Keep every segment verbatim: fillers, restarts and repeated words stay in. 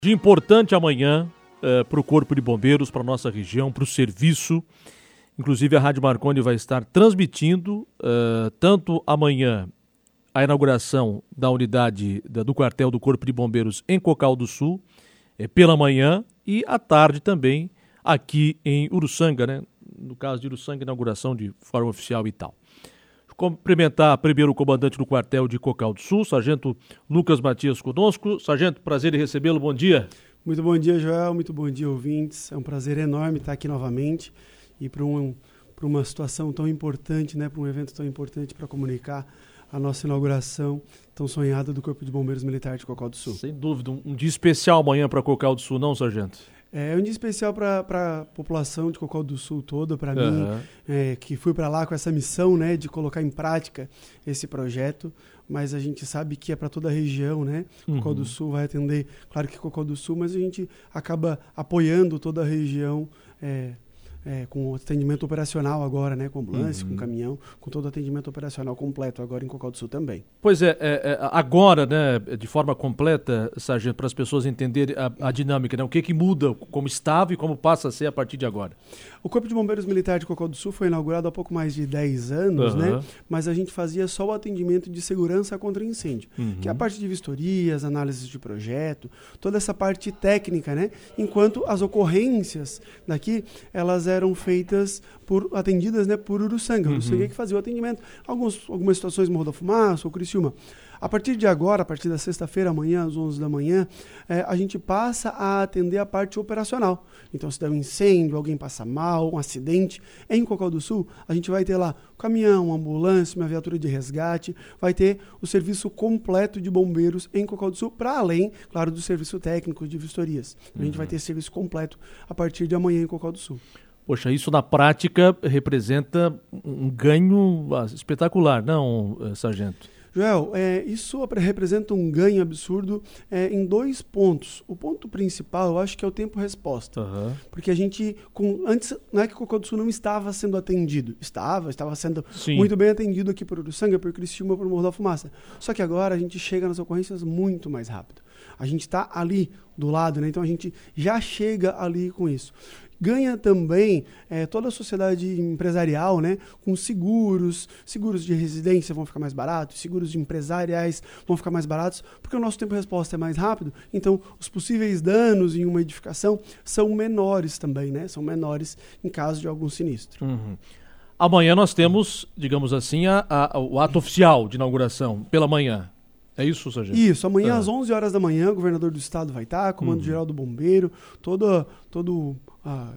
Dia importante amanhã uh, para o Corpo de Bombeiros, para a nossa região, para o serviço. Inclusive a Rádio Marconi vai estar transmitindo uh, tanto amanhã a inauguração da unidade da, do quartel do Corpo de Bombeiros em Cocal do Sul, é, pela manhã, e à tarde também aqui em Uruçanga, né? No caso de Uruçanga, inauguração de forma oficial e tal. Cumprimentar primeiro o comandante do quartel de Cocal do Sul, Sargento Lucas Matias conosco. Sargento, prazer em recebê-lo, bom dia. Muito bom dia, Joel, muito bom dia, ouvintes. É um prazer enorme estar aqui novamente e para um, para uma situação tão importante, né, para um evento tão importante para comunicar a nossa inauguração tão sonhada do Corpo de Bombeiros Militar de Cocal do Sul. Sem dúvida, um, um dia especial amanhã para Cocal do Sul, não, Sargento? É um dia especial para a população de Cocal do Sul toda, para uhum. mim, é, que fui para lá com essa missão, né, de colocar em prática esse projeto, mas a gente sabe que é para toda a região, né? Uhum. Cocal do Sul vai atender, claro que Cocal do Sul, mas a gente acaba apoiando toda a região, é, É, com atendimento operacional agora, né, com ambulância, uhum. com caminhão, com todo o atendimento operacional completo agora em Cocal do Sul também. Pois é, é, é agora, né, de forma completa, Sargento, para as pessoas entenderem a, a dinâmica, né, o que que muda, como estava e como passa a ser a partir de agora. O Corpo de Bombeiros Militar de Cocal do Sul foi inaugurado há pouco mais de dez anos, uhum. né, mas a gente fazia só o atendimento de segurança contra incêndio, uhum. que é a parte de vistorias, análises de projeto, toda essa parte técnica, né, enquanto as ocorrências daqui, elas eram feitas por, atendidas, né, por Uruçanga. Uhum. Uruçanga que fazia o atendimento. Alguns, algumas situações Morro da Fumaça ou Criciúma. A partir de agora, a partir da sexta-feira, amanhã, às onze da manhã, é, a gente passa a atender a parte operacional. Então, se der um incêndio, alguém passa mal, um acidente, em Cocal do Sul, a gente vai ter lá um caminhão, uma ambulância, uma viatura de resgate, vai ter o serviço completo de bombeiros em Cocal do Sul, para além, claro, do serviço técnico de vistorias. Uhum. A gente vai ter serviço completo a partir de amanhã em Cocal do Sul. Poxa, isso na prática representa um ganho espetacular, não, Sargento? Joel, é, isso representa um ganho absurdo é, em dois pontos. O ponto principal, eu acho que é o tempo-resposta. Uhum. Porque a gente, com, antes, não é que o Cocal do Sul não estava sendo atendido. Estava, estava sendo Sim. muito bem atendido aqui por Uruçanga, por Criciúma, por Morro da Fumaça. Só que agora a gente chega nas ocorrências muito mais rápido. A gente está ali do lado, né? Então a gente já chega ali com isso. Ganha também é, toda a sociedade empresarial, né, com seguros, seguros de residência vão ficar mais baratos, seguros de empresariais vão ficar mais baratos, porque o nosso tempo de resposta é mais rápido, então os possíveis danos em uma edificação são menores também, né, são menores em caso de algum sinistro. Uhum. Amanhã nós temos, digamos assim, a, a, o ato oficial de inauguração, pela manhã. É isso, Sargento? Isso, amanhã ah. às onze horas da manhã, o governador do estado vai estar, comando-geral uhum. do bombeiro, todo, todo ah,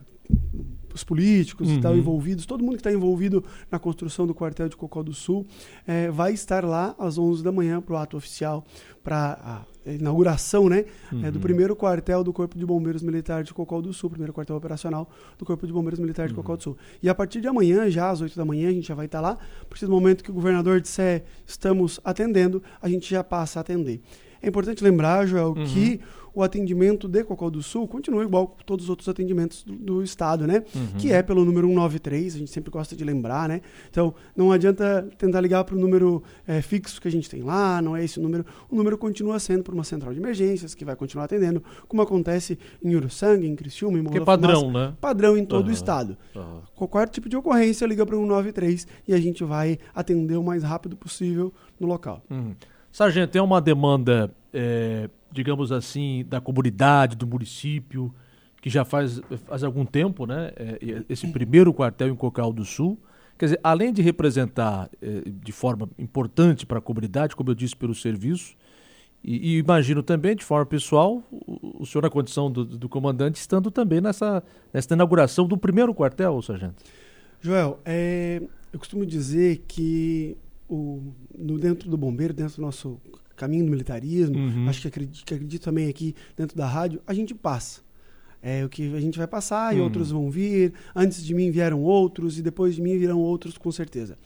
os políticos uhum. e tal envolvidos, todo mundo que está envolvido na construção do quartel de Cocal do Sul é, vai estar lá às onze da manhã para o ato oficial, para a inauguração, né, uhum. é, do primeiro quartel do Corpo de Bombeiros Militar de Cocal do Sul, primeiro quartel operacional do Corpo de Bombeiros Militar de uhum. Cocal do Sul. E a partir de amanhã, já às oito da manhã, a gente já vai estar lá, a partir do momento que o governador disser estamos atendendo, a gente já passa a atender. É importante lembrar, Joel, uhum. que o atendimento de Cocal do Sul continua igual com todos os outros atendimentos do, do Estado, né? Uhum. Que é pelo número cento e noventa e três, a gente sempre gosta de lembrar, né? Então, não adianta tentar ligar para o número é, fixo que a gente tem lá, não é esse o número. O número continua sendo por uma central de emergências, que vai continuar atendendo, como acontece em Uruçanga, em Criciúma, em Morro da Fumaça. Que é padrão, né? Padrão em todo uhum. o Estado. Uhum. Qualquer tipo de ocorrência, liga para o cento e noventa e três e a gente vai atender o mais rápido possível no local. Uhum. Sargento, tem uma demanda, é, digamos assim, da comunidade, do município, que já faz, faz algum tempo, né? É, esse primeiro quartel em Cocal do Sul. Quer dizer, além de representar é, de forma importante para a comunidade, como eu disse, pelo serviço, e, e imagino também, de forma pessoal, o, o senhor, na condição do, do comandante, estando também nessa, nessa inauguração do primeiro quartel, Sargento. Joel, é, eu costumo dizer que O, no, dentro do bombeiro, dentro do nosso caminho do militarismo, uhum. acho que acredito, que acredito também aqui dentro da rádio, a gente passa. É o que a gente vai passar e uhum. outros vão vir. Antes de mim vieram outros e depois de mim virão outros, com certeza.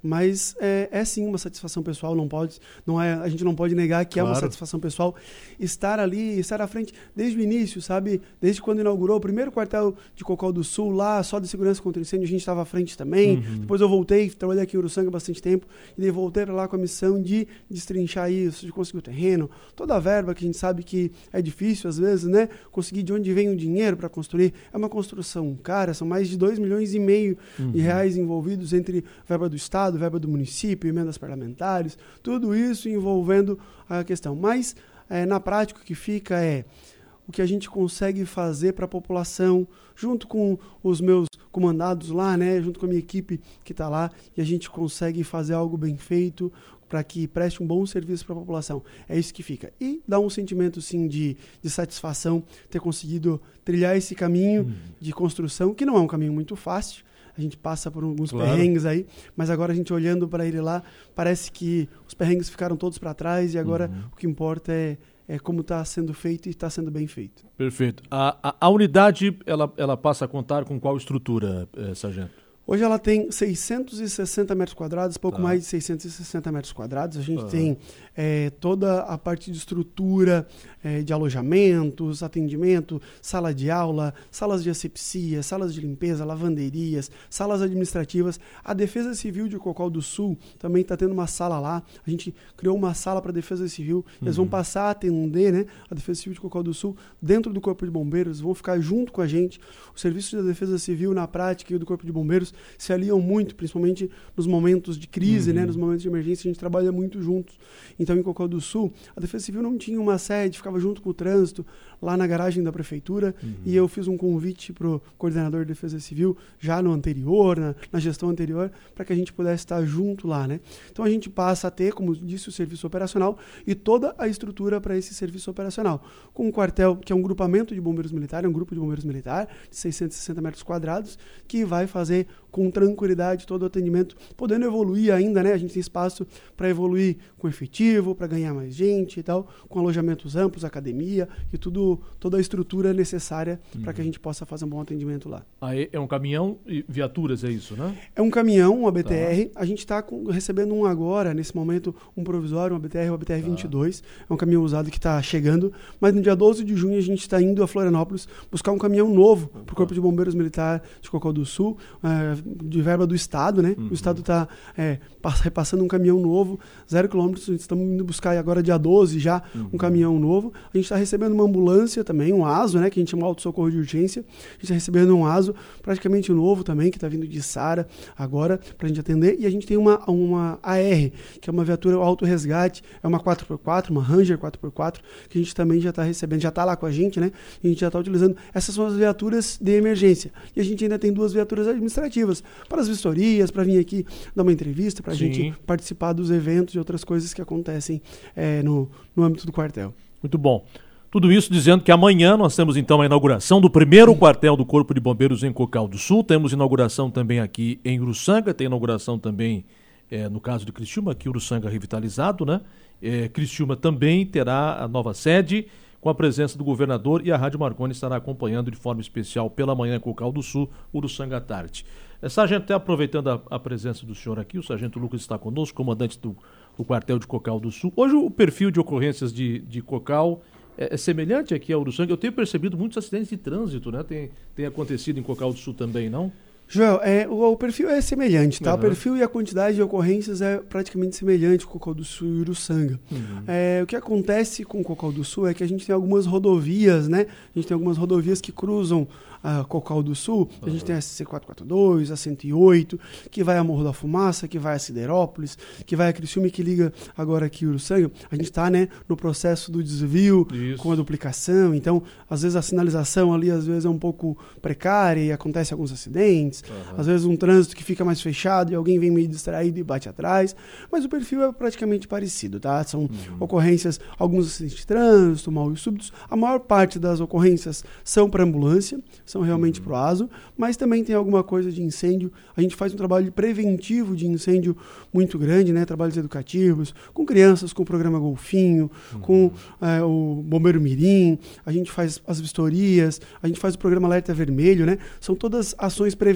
mas é, é sim uma satisfação pessoal, não pode, não é, a gente não pode negar que claro. É uma satisfação pessoal estar ali, estar à frente desde o início, sabe? Desde quando inaugurou o primeiro quartel de Cocal do Sul, lá só de segurança contra incêndio, a gente estava à frente também. Uhum. Depois eu voltei, trabalhei aqui em Uruçanga há bastante tempo, e daí voltei para lá com a missão de destrinchar isso, de conseguir o terreno, toda a verba que a gente sabe que é difícil às vezes, né? Conseguir de onde vem o dinheiro para construir. É uma construção cara, são mais de dois milhões e meio uhum. de reais envolvidos entre verba do Estado, verba do município, emendas parlamentares, tudo isso envolvendo a questão. Mas, é, na prática, o que fica é o que a gente consegue fazer para a população, junto com os meus comandados lá, né, junto com a minha equipe que está lá, e a gente consegue fazer algo bem feito para que preste um bom serviço para a população. É isso que fica. E dá um sentimento, sim, de, de satisfação ter conseguido trilhar esse caminho hum. de construção, que não é um caminho muito fácil. A gente passa por alguns claro. perrengues aí, mas agora a gente olhando para ele lá, parece que os perrengues ficaram todos para trás e agora uhum. o que importa é, é como está sendo feito e está sendo bem feito. Perfeito. A, a, a unidade, ela, ela passa a contar com qual estrutura, eh, sargento? Hoje ela tem seiscentos e sessenta metros quadrados, pouco tá. mais de seiscentos e sessenta metros quadrados. A gente uhum. tem é, toda a parte de estrutura é, de alojamentos, atendimento, sala de aula, salas de asepsia, salas de limpeza, lavanderias, salas administrativas. A Defesa Civil de Cocal do Sul também está tendo uma sala lá. A gente criou uma sala para a Defesa Civil. Eles uhum. vão passar a atender, né, a Defesa Civil de Cocal do Sul dentro do Corpo de Bombeiros, vão ficar junto com a gente. O serviço da Defesa Civil na prática e o do Corpo de Bombeiros se aliam muito, principalmente nos momentos de crise, uhum. né, nos momentos de emergência, a gente trabalha muito juntos. Então, em Cocal do Sul, a Defesa Civil não tinha uma sede, ficava junto com o trânsito, lá na garagem da Prefeitura, uhum. e eu fiz um convite para o coordenador de Defesa Civil, já no anterior, na, na gestão anterior, para que a gente pudesse estar junto lá, né? Então, a gente passa a ter, como disse, o serviço operacional e toda a estrutura para esse serviço operacional. Com um quartel, que é um grupamento de bombeiros militares, um grupo de bombeiros militar, de seiscentos e sessenta metros quadrados, que vai fazer com tranquilidade todo o atendimento, podendo evoluir ainda, né? A gente tem espaço para evoluir com efetivo, para ganhar mais gente e tal, com alojamentos amplos, academia e tudo, toda a estrutura necessária uhum. para que a gente possa fazer um bom atendimento lá. Aí é um caminhão e viaturas, é isso, né? É um caminhão, um A B T R. Tá. A gente está recebendo um agora, nesse momento, um provisório, um A B T R, um A B T R vinte e dois. Tá. É um caminhão usado que está chegando, mas no dia doze de junho a gente está indo a Florianópolis buscar um caminhão novo para o Corpo de Bombeiros Militar de Cocal do Sul, é, de verba do Estado, né? Uhum. O Estado está é, repassando um caminhão novo, zero quilômetros, estamos indo buscar agora dia doze já uhum. um caminhão novo. A gente está recebendo uma ambulância também, um ASO, né? Que a gente chama de auto-socorro de urgência. A gente está recebendo um ASO praticamente novo também, que está vindo de Sara agora para a gente atender. E a gente tem uma, uma A R, que é uma viatura auto-resgate, é uma quatro por quatro, uma Ranger quatro por quatro, que a gente também já está recebendo, já está lá com a gente, né? E a gente já está utilizando. Essas são as viaturas de emergência. E a gente ainda tem duas viaturas administrativas, para as vistorias, para vir aqui dar uma entrevista, para a gente participar dos eventos e outras coisas que acontecem é, no, no âmbito do quartel. Muito bom. Tudo isso dizendo que amanhã nós temos então a inauguração do primeiro Sim. quartel do Corpo de Bombeiros em Cocal do Sul. Temos inauguração também aqui em Uruçanga, tem inauguração também é, no caso de Criciúma, aqui Uruçanga revitalizado, né? É, Criciúma também terá a nova sede, com a presença do governador, e a Rádio Marconi estará acompanhando de forma especial pela manhã em Cocal do Sul, Uruçanga à tarde. É, sargento, até aproveitando a, a presença do senhor aqui, o sargento Lucas está conosco, comandante do, do quartel de Cocal do Sul. Hoje o perfil de ocorrências de, de Cocal é, é semelhante aqui a Uruçanga. Eu tenho percebido muitos acidentes de trânsito, né? Tem, tem acontecido em Cocal do Sul também, não? Joel, é, o, o perfil é semelhante, tá? Uhum. O perfil e a quantidade de ocorrências é praticamente semelhante com o Cocal do Sul e Uruçanga. Uhum. É, o que acontece com o Cocal do Sul é que a gente tem algumas rodovias, né? A gente tem algumas rodovias que cruzam a Cocal do Sul. Uhum. A gente tem a C quatrocentos e quarenta e dois, a cento e oito, que vai a Morro da Fumaça, que vai a Siderópolis, que vai a Criciúma e que liga agora aqui Uruçanga. A gente está, né, no processo do desvio, Isso. com a duplicação. Então, às vezes a sinalização ali às vezes é um pouco precária e acontece alguns acidentes. Uhum. Às vezes um trânsito que fica mais fechado e alguém vem meio distraído e bate atrás, mas o perfil é praticamente parecido, tá? São uhum. ocorrências, alguns acidentes de trânsito, mal e súbitos. A maior parte das ocorrências são para ambulância, são realmente uhum. para o ASO, mas também tem alguma coisa de incêndio. A gente faz um trabalho preventivo de incêndio muito grande, né? Trabalhos educativos, com crianças, com o programa Golfinho, uhum. com é, o Bombeiro Mirim, a gente faz as vistorias, a gente faz o programa Alerta Vermelho, né? São todas ações preventivas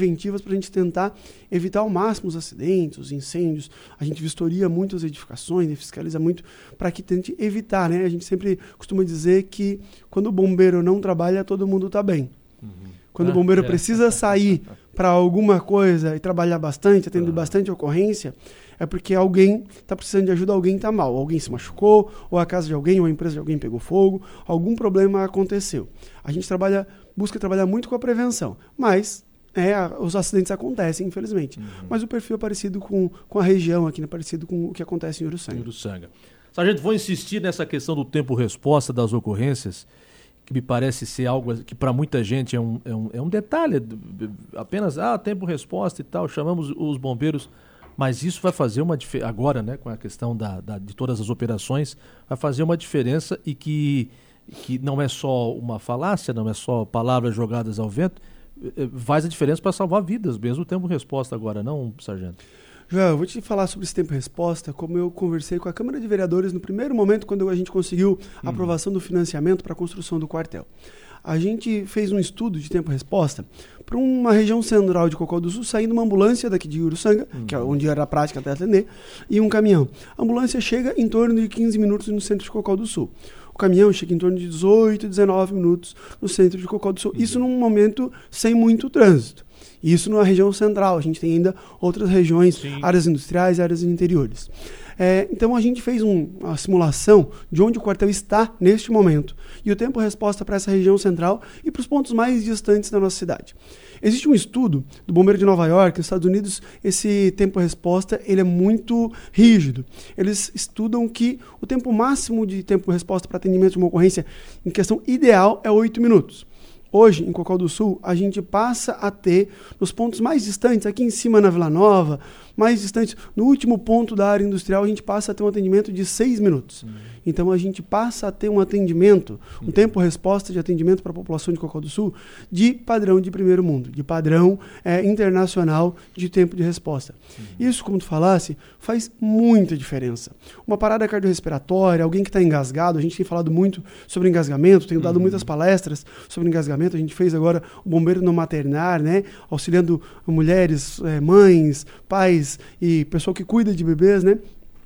preventivas para a gente tentar evitar ao máximo os acidentes, os incêndios. A gente vistoria muito as edificações, né, fiscaliza muito para que tente evitar, né? A gente sempre costuma dizer que quando o bombeiro não trabalha, todo mundo está bem. Uhum. Quando ah, o bombeiro é. precisa sair para alguma coisa e trabalhar bastante, atender ah. bastante ocorrência, é porque alguém está precisando de ajuda, alguém está mal. Alguém se machucou, ou a casa de alguém, ou a empresa de alguém pegou fogo, algum problema aconteceu. A gente trabalha, busca trabalhar muito com a prevenção, mas é, os acidentes acontecem, infelizmente. Uhum. Mas o perfil é parecido com, com a região aqui, né? Parecido com o que acontece em Uruçanga. Uruçanga. Sargento, vou insistir nessa questão do tempo-resposta das ocorrências, que me parece ser algo que para muita gente é um, é um, é um detalhe, apenas, ah, tempo-resposta e tal, chamamos os bombeiros, mas isso vai fazer uma diferença, agora, né, com a questão da, da, de todas as operações, vai fazer uma diferença e que, que não é só uma falácia, não é só palavras jogadas ao vento, faz a diferença para salvar vidas mesmo, o tempo-resposta agora, não, sargento? Joel, eu vou te falar sobre esse tempo-resposta, como eu conversei com a Câmara de Vereadores no primeiro momento, quando a gente conseguiu a uhum. aprovação do financiamento para a construção do quartel. A gente fez um estudo de tempo-resposta para uma região central de Cocó do Sul, saindo uma ambulância daqui de Uruçanga, uhum. que é onde era a prática até atender, e um caminhão. A ambulância chega em torno de quinze minutos no centro de Cocó do Sul. O caminhão chega em torno de dezoito, dezenove minutos no centro de Cocó do Sul. Uhum. Isso num momento sem muito trânsito. Isso na região central. A gente tem ainda outras regiões, Sim. áreas industriais, áreas interiores. É, então a gente fez um, uma simulação de onde o quartel está neste momento e o tempo-resposta para essa região central e para os pontos mais distantes da nossa cidade. Existe um estudo do Bombeiro de Nova York, nos Estados Unidos, esse tempo-resposta ele é muito rígido. Eles estudam que o tempo máximo de tempo-resposta para atendimento de uma ocorrência em questão ideal é oito minutos. Hoje, em Cocó do Sul, a gente passa a ter, nos pontos mais distantes, aqui em cima na Vila Nova, mais distantes, no último ponto da área industrial, a gente passa a ter um atendimento de seis minutos. Uhum. Então, a gente passa a ter um atendimento, um uhum. tempo-resposta de atendimento para a população de Cocó do Sul de padrão de primeiro mundo, de padrão é, internacional de tempo de resposta. Uhum. Isso, como tu falasse, faz muita diferença. Uma parada cardiorrespiratória, alguém que está engasgado, a gente tem falado muito sobre engasgamento, tenho dado uhum. muitas palestras sobre engasgamento. A gente fez agora o bombeiro no maternar, né? Auxiliando mulheres, é, mães, pais e pessoal que cuida de bebês, né?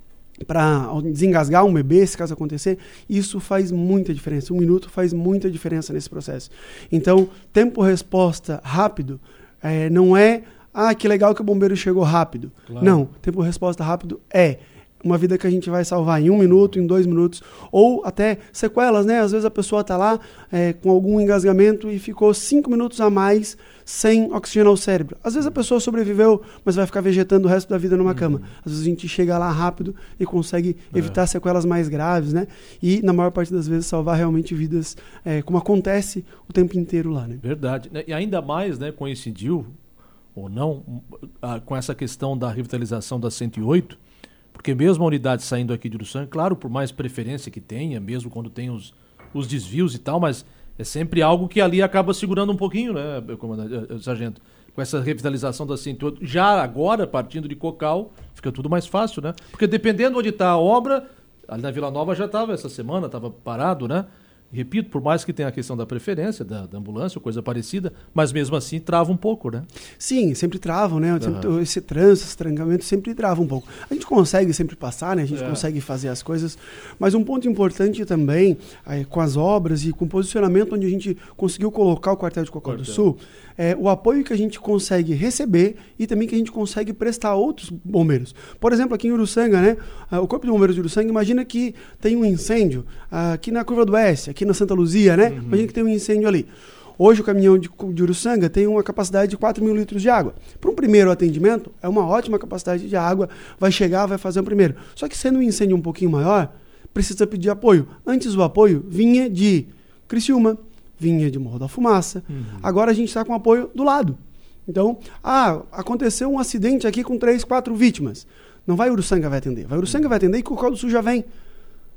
Para desengasgar um bebê, se caso acontecer. Isso faz muita diferença. Um minuto faz muita diferença nesse processo. Então, tempo-resposta rápido é, não é, ah, que legal que o bombeiro chegou rápido. Claro. Não, tempo-resposta rápido é uma vida que a gente vai salvar em um minuto, em dois minutos, ou até sequelas, né? Às vezes a pessoa está lá é, com algum engasgamento e ficou cinco minutos a mais sem oxigenar o cérebro. Às vezes a pessoa sobreviveu, mas vai ficar vegetando o resto da vida numa uhum. cama. Às vezes a gente chega lá rápido e consegue é. evitar sequelas mais graves, né? E, na maior parte das vezes, salvar realmente vidas, é, como acontece o tempo inteiro lá, né? Verdade. E ainda mais, né, coincidiu, ou não, com essa questão da revitalização da cento e oito, porque mesmo a unidade saindo aqui de Uruçanga, claro, por mais preferência que tenha, mesmo quando tem os, os desvios e tal, mas é sempre algo que ali acaba segurando um pouquinho, né, comandante, sargento? Com essa revitalização da cento e oito, já agora, partindo de Cocal, fica tudo mais fácil, né? Porque dependendo onde está a obra, ali na Vila Nova já estava essa semana, estava parado, né? Repito, por mais que tenha a questão da preferência, da, da ambulância, ou coisa parecida, mas mesmo assim trava um pouco, né? Sim, sempre travam, né? Uhum. Esse trânsito, esse trancamento sempre trava um pouco. A gente consegue sempre passar, né? A gente é. consegue fazer as coisas, mas um ponto importante também, aí, com as obras e com o posicionamento onde a gente conseguiu colocar o quartel de Cocó quartel. do Sul, é o apoio que a gente consegue receber e também que a gente consegue prestar a outros bombeiros. Por exemplo, aqui em Uruçanga, né? O Corpo de Bombeiros de Uruçanga, imagina que tem um incêndio aqui na Curva do Oeste, aqui na Santa Luzia, né? Uhum. Imagina que tem um incêndio ali. Hoje o caminhão de, de Uruçanga tem uma capacidade de quatro mil litros de água. Para um primeiro atendimento, é uma ótima capacidade de água, vai chegar, vai fazer o primeiro. Só que sendo um incêndio um pouquinho maior, precisa pedir apoio. Antes o apoio vinha de Criciúma, vinha de Morro da Fumaça. Uhum. Agora a gente está com apoio do lado. Então, ah, aconteceu um acidente aqui com três, quatro vítimas. Não vai Uruçanga vai atender. Vai Uruçanga vai atender e Cocó do Sul já vem.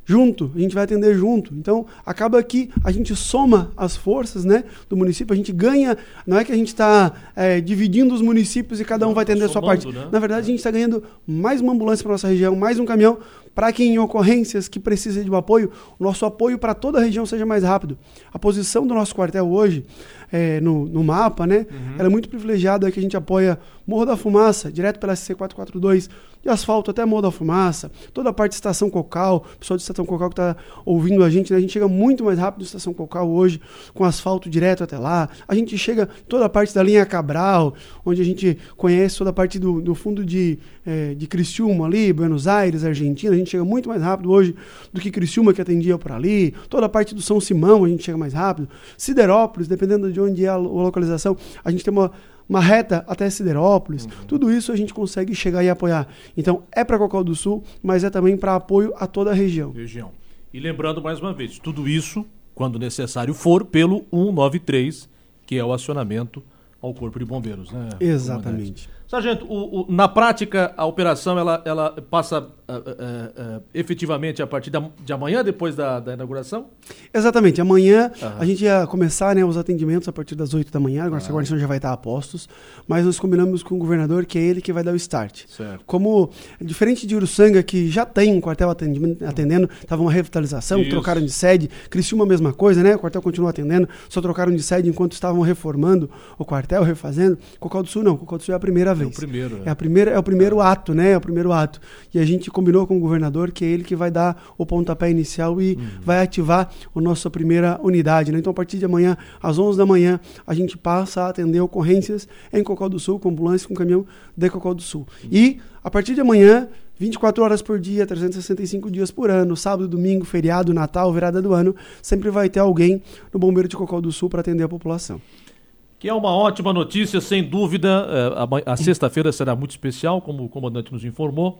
junto, a gente vai atender junto. Então, acaba que a gente soma as forças, né, do município, a gente ganha, não é que a gente está é, dividindo os municípios e cada um vai atender a sua parte. Né? Na verdade, a gente está ganhando mais uma ambulância para nossa região, mais um caminhão, para que em ocorrências que precisem de um apoio, o nosso apoio para toda a região seja mais rápido. A posição do nosso quartel hoje, é, no, no mapa, né, uhum. ela é muito privilegiada, que a gente apoia Morro da Fumaça, direto pela S C quatrocentos e quarenta e dois, de asfalto até Morro da Fumaça, toda a parte de Estação Cocal, o pessoal de Estação Cocal que está ouvindo a gente, né, a gente chega muito mais rápido de Estação Cocal hoje, com asfalto direto até lá. A gente chega toda a parte da linha Cabral, onde a gente conhece toda a parte do, do fundo de, é, de Criciúma ali, Buenos Aires, Argentina, a gente chega muito mais rápido hoje do que Criciúma, que atendia por ali. Toda a parte do São Simão a gente chega mais rápido. Siderópolis, dependendo de onde é a localização, a gente tem uma uma reta até Siderópolis, uhum. tudo isso a gente consegue chegar e apoiar. Então, é para Cocal do Sul, mas é também para apoio a toda a região. região. E lembrando mais uma vez, tudo isso, quando necessário for, pelo cento e noventa e três, que é o acionamento ao Corpo de Bombeiros, né? Exatamente. Sargento, o, o, na prática, a operação ela, ela passa uh, uh, uh, efetivamente a partir da, de amanhã, depois da, da inauguração? Exatamente. Amanhã uhum. a gente ia começar, né, os atendimentos a partir das oito da manhã, agora uhum. a guarnição já vai estar a postos, mas nós combinamos com o governador que é ele que vai dar o start. Certo. Como, diferente de Uruçanga, que já tem um quartel atendendo, estava uma revitalização, Isso. trocaram de sede, Criciúma a mesma coisa, né? O quartel continua atendendo, só trocaram de sede enquanto estavam reformando o quartel, refazendo. Cocal do Sul não, Cocal do Sul é a primeira vez. É o primeiro, é, a primeira, é o primeiro é. ato, né? É o primeiro ato. E a gente combinou com o governador que é ele que vai dar o pontapé inicial e uhum. vai ativar a nossa primeira unidade, né? Então, a partir de amanhã, às onze da manhã, a gente passa a atender ocorrências em Cocal do Sul, com ambulância, com caminhão de Cocal do Sul. Uhum. E, a partir de amanhã, vinte e quatro horas por dia, trezentos e sessenta e cinco dias por ano, sábado, domingo, feriado, Natal, virada do ano, sempre vai ter alguém no Bombeiro de Cocal do Sul para atender a população. Que é uma ótima notícia, sem dúvida. A, a sexta-feira será muito especial, como o comandante nos informou.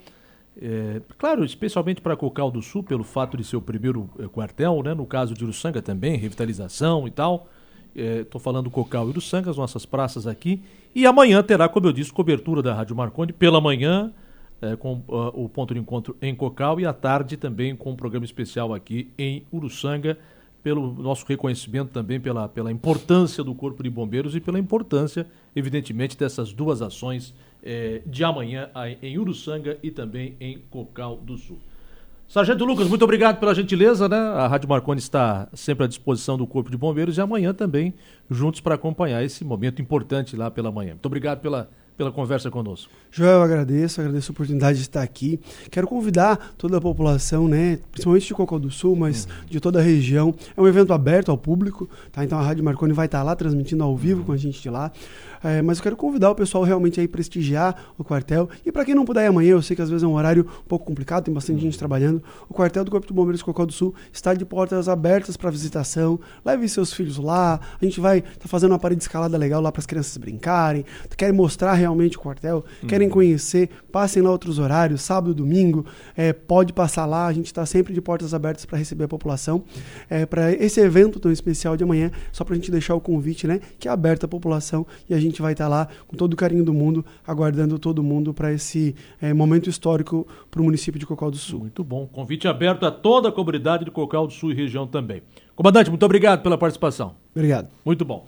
É, claro, especialmente para Cocal do Sul, pelo fato de ser o primeiro é, quartel, né? No caso de Uruçanga também, revitalização e tal. Estou é, falando Cocal e Uruçanga, as nossas praças aqui. E amanhã terá, como eu disse, cobertura da Rádio Marconi pela manhã, é, com uh, o ponto de encontro em Cocal, e à tarde também com um programa especial aqui em Uruçanga, pelo nosso reconhecimento também pela, pela importância do Corpo de Bombeiros e pela importância, evidentemente, dessas duas ações eh, de amanhã em Uruçanga e também em Cocal do Sul. Sargento Lucas, muito obrigado pela gentileza, né? A Rádio Marconi está sempre à disposição do Corpo de Bombeiros e amanhã também juntos para acompanhar esse momento importante lá pela manhã. Muito obrigado pela pela conversa conosco. Joel, eu agradeço, agradeço a oportunidade de estar aqui. Quero convidar toda a população, né, principalmente de Cocal do Sul, mas uhum. de toda a região. É um evento aberto ao público, tá? Então a Rádio Marconi vai estar lá transmitindo ao vivo uhum. com a gente de lá. É, mas eu quero convidar o pessoal realmente a ir prestigiar o quartel. E para quem não puder ir amanhã, eu sei que às vezes é um horário um pouco complicado, tem bastante uhum. gente trabalhando. O quartel do Corpo de Bombeiros de Cocal do Sul está de portas abertas para visitação. Leve seus filhos lá. A gente vai estar tá fazendo uma parede escalada legal lá para as crianças brincarem. Querem mostrar realmente o quartel, uhum. querem conhecer, passem lá outros horários, sábado, domingo, é, pode passar lá, a gente está sempre de portas abertas para receber a população. É, para esse evento tão especial de amanhã, só para a gente deixar o convite, né, que é aberto à população, e a gente vai estar tá lá com todo o carinho do mundo, aguardando todo mundo para esse é, momento histórico para o município de Cocal do Sul. Muito bom, convite aberto a toda a comunidade de Cocal do Sul e região também. Comandante, muito obrigado pela participação. Obrigado. Muito bom.